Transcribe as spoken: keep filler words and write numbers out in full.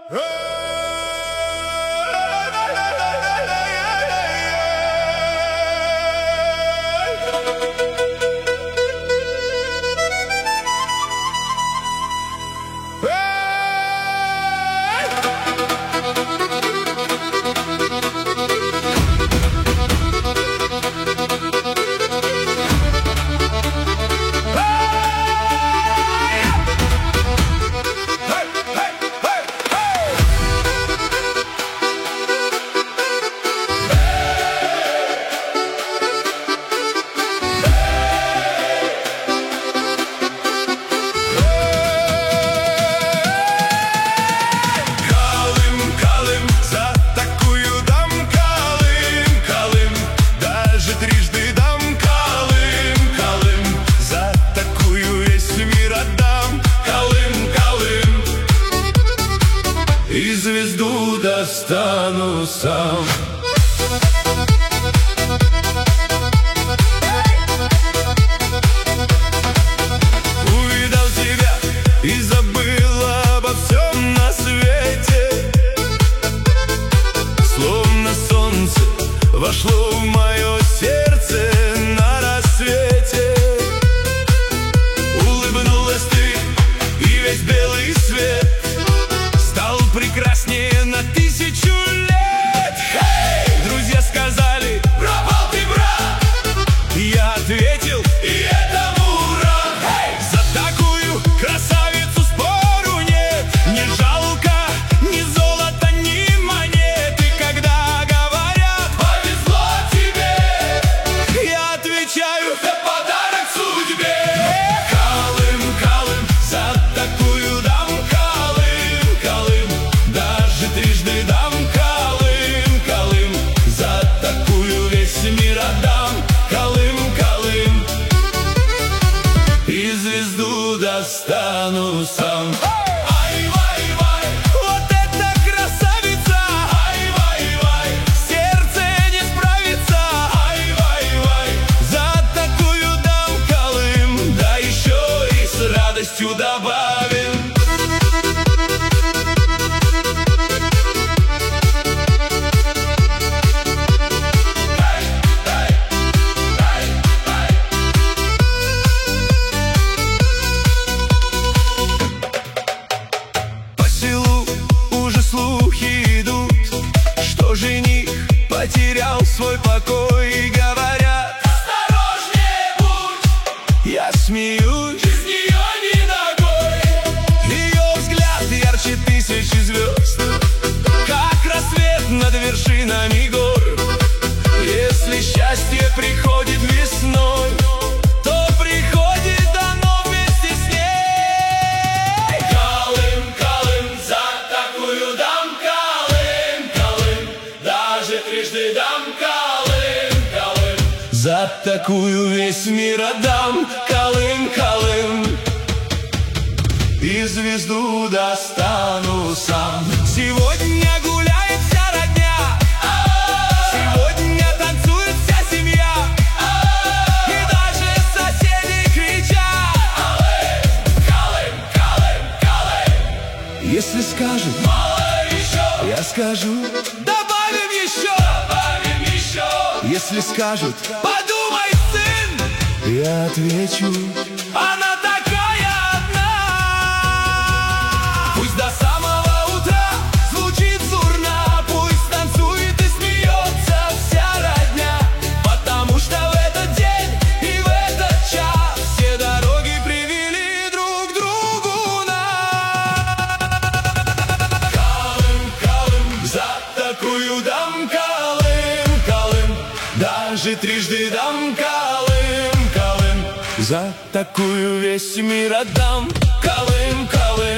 И звезду достану сам. Увидел тебя и забыл обо всем на свете. Словно солнце вошло в мое сердце на рассвете. Улыбнулась ты, и весь белый свет стал прекраснее на тысячу лет. Hey! Друзья сказали: пропал ты, брат. Я ответил: и этому рад. Hey! За такую красавицу спору нет. Не жалко ни золота, ни монет. И когда говорят: повезло тебе, я отвечаю: это подарок судьбе. Калым, Калым, за такую дам. Трижды дам Калым, Калым, за такую весь мир отдам. Калым, Калым, и звезду достану сам. Ай, вай, вай, вот эта красавица. Ай, вай, вай, сердце не справится. Ай, вай, вай, за такую дам Калым, да еще и с радостью добавим. Слухи идут, что жених потерял свой покой, и говорят: осторожнее будь. Я смеюсь, без нее ни ногой. Ее взгляд ярче тысячи звезд, как рассвет над вершинами гор. Если счастье приходит весной, то приходит оно вместе с ней. Калым, Калым, за такую дам Калым, Калым, даже трижды дам Калым, Калым, за такую весь мир отдам. Калым, Калым, и звезду достану сам. Сегодня гуляет вся родня, сегодня танцует вся семья, и даже соседи кричат: Калым, Калым, Калым. Если скажут мало еще, я скажу: добавим еще, добавим еще. Если скажут: подумай, сын, я отвечу: она такая одна. Пусть до самого утра звучит сурна, пусть танцует и смеется вся родня, потому что в этот день и в этот час все дороги привели друг к другу нас. Калым, Калым, за такую дам Калым, Калым, даже трижды дам Калым, Калым, за такую весь мир отдам. Калым, Калым.